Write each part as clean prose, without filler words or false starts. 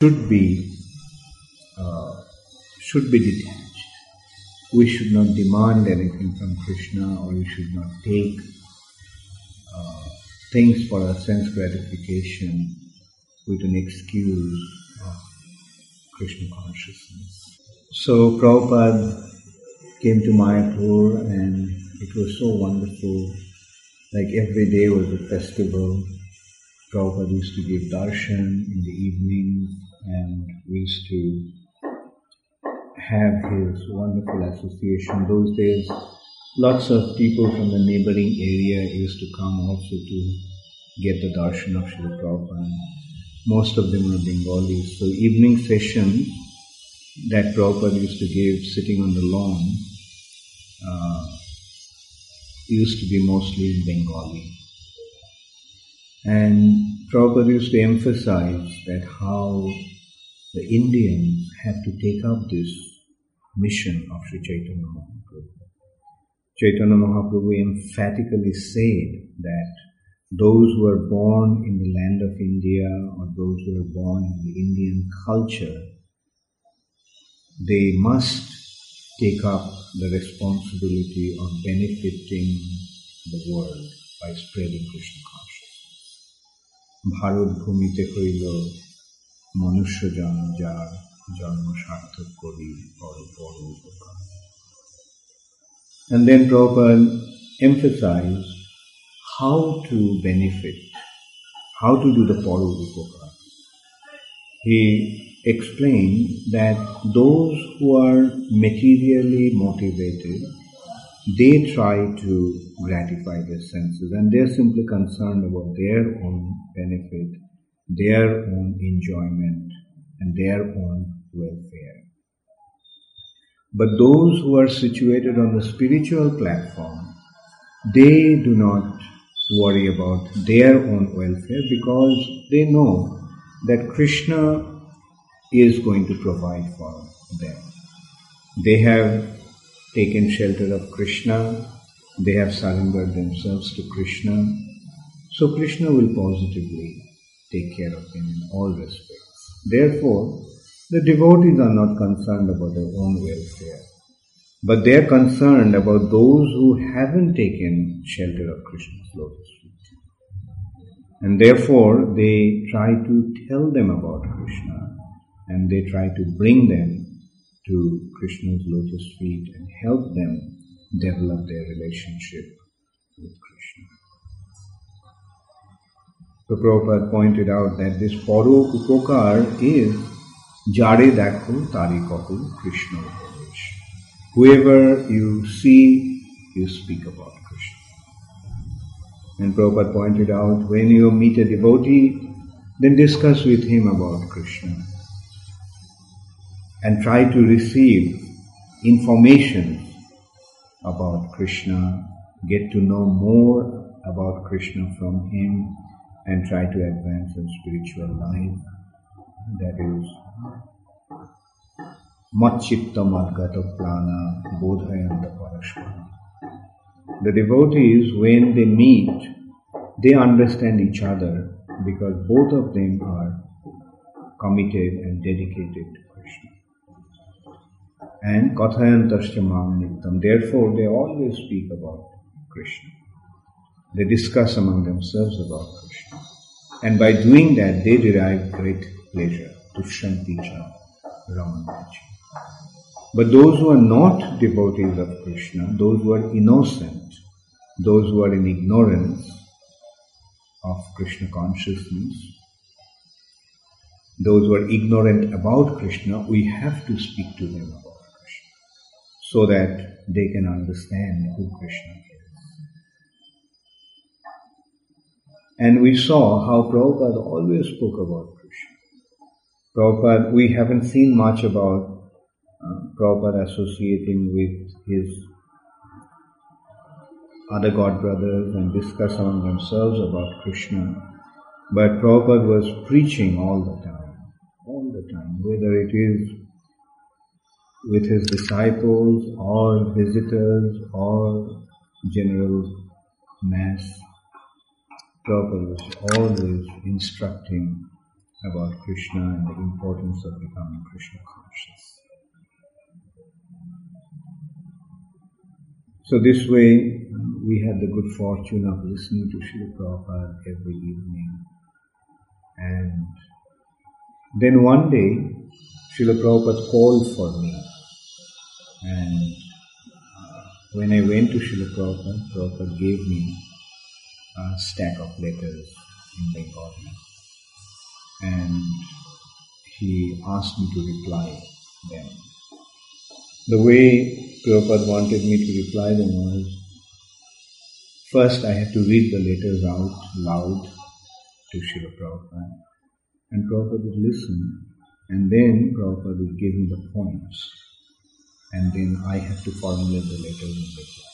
should be detached. We should not demand anything from Krishna, or we should not take things for our sense gratification with an excuse of Krishna consciousness. So Prabhupada came to Mayapur and it was so wonderful. Like every day was a festival. Prabhupada used to give darshan in the evening, and we used to have his wonderful association. Those days, lots of people from the neighboring area used to come also to get the darshan of Srila Prabhupada. Most of them were Bengalis. So evening session that Prabhupada used to give sitting on the lawn used to be mostly in Bengali. And Prabhupada used to emphasize that how the Indians have to take up this mission of Sri Chaitanya Mahaprabhu. Chaitanya Mahaprabhu emphatically said that those who are born in the land of India, or those who are born in the Indian culture, they must take up the responsibility of benefiting the world by spreading Krishna consciousness. Bharat bhumite hoilo manusya janma jar janma sarthak kori paro paro upakar. And then Prabhupada emphasized how to benefit, how to do the paro upakar. He explained that those who are materially motivated, they try to gratify their senses, and they're simply concerned about their own benefit, their own enjoyment, and their own welfare. But those who are situated on the spiritual platform, they do not worry about their own welfare, because they know that Krishna is going to provide for them. They have taken shelter of Krishna, they have surrendered themselves to Krishna, so Krishna will positively take care of them in all respects. Therefore, the devotees are not concerned about their own welfare, but they are concerned about those who haven't taken shelter of Krishna's lotus feet. And therefore, they try to tell them about Krishna, and they try to bring them to Krishna's lotus feet and help them develop their relationship with Krishna. So Prabhupada pointed out that this paro upakar is jare dakho tari kaho Krishna upadesh. Whoever you see, you speak about Krishna. And Prabhupada pointed out, when you meet a devotee, then discuss with him about Krishna and try to receive information about Krishna, get to know more about Krishna from him, and try to advance in spiritual life. That is Matchitta Madgata Prana Bodhayanta Parashvara. The devotees, when they meet, they understand each other because both of them are committed and dedicated to Krishna. And Kathayantascha Mam Nittam. Therefore, they always speak about Krishna. They discuss among themselves about Krishna. And by doing that, they derive great pleasure. Tushyanticha Ramanticha. But those who are not devotees of Krishna, those who are innocent, those who are in ignorance of Krishna consciousness, those who are ignorant about Krishna, we have to speak to them about Krishna so that they can understand who Krishna is. And we saw how Prabhupada always spoke about Krishna. Prabhupada, we haven't seen much about Prabhupada associating with his other god brothers and discuss among themselves about Krishna. But Prabhupada was preaching all the time, whether it is with his disciples or visitors or general mass. Prabhupada was always instructing about Krishna and the importance of becoming Krishna conscious. So this way, we had the good fortune of listening to Srila Prabhupada every evening. And then one day, Srila Prabhupada called for me. And when I went to Srila Prabhupada, Prabhupada gave me a stack of letters in Bengali. And he asked me to reply them. The way Prabhupada wanted me to reply them was, first I had to read the letters out loud to Srila Prabhupada, and Prabhupada would listen, and then Prabhupada would give me the points, and then I had to formulate the letters in reply.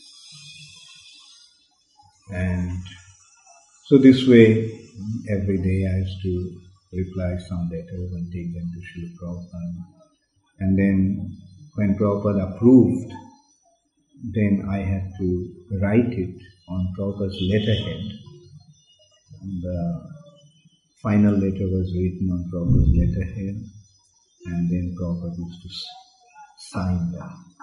And so this way, every day I used to reply some letters and take them to Srila Prabhupada. And then when Prabhupada approved, then I had to write it on Prabhupada's letterhead. And the final letter was written on Prabhupada's letterhead, and then Prabhupada used to sign that.